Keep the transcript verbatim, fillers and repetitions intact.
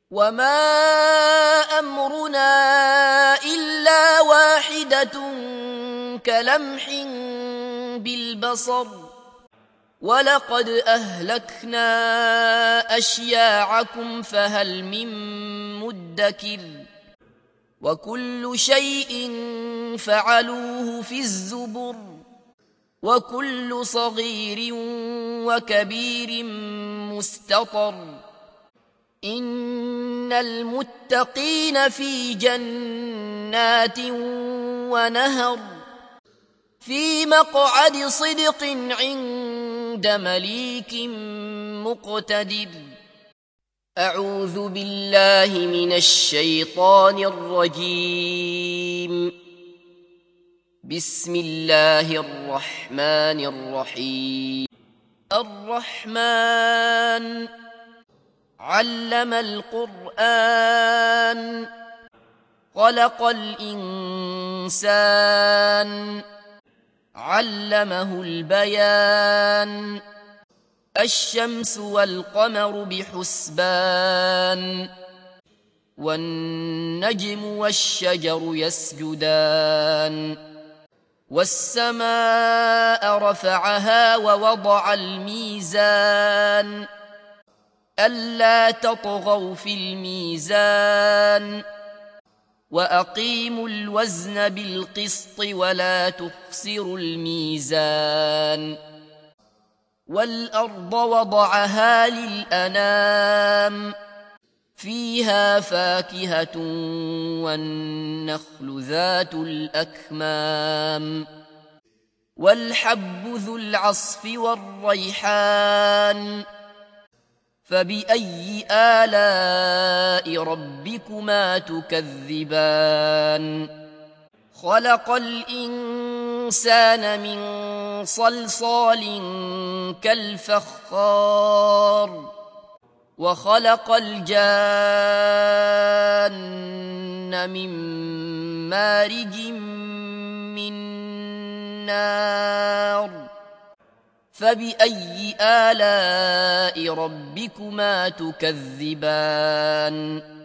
وما أمرنا إلا واحدة كلمح بالبصر ولقد أهلكنا أشياعكم فهل من مدكر وكل شيء فعلوه في الزبر وكل صغير وكبير مستطر إن المتقين في جنات ونهر في مقعد صدق عند مليك مقتدر. أعوذ بالله من الشيطان الرجيم. بسم الله الرحمن الرحيم. الرحمن علم القرآن خلق الإنسان علمه البيان الشمس والقمر بحسبان والنجم والشجر يسجدان والسماء رفعها ووضع الميزان ألا تطغوا في الميزان وأقيموا الوزن بالقسط ولا تخسروا الميزان والأرض وضعها للأنام فيها فاكهة والنخل ذات الأكمام والحب ذو العصف والريحان فبأي آلاء ربكما تكذبان خلق الإنسان من صلصال كالفخار وخلق الجان من مارج من نار فبأي آلاء ربكما تكذبان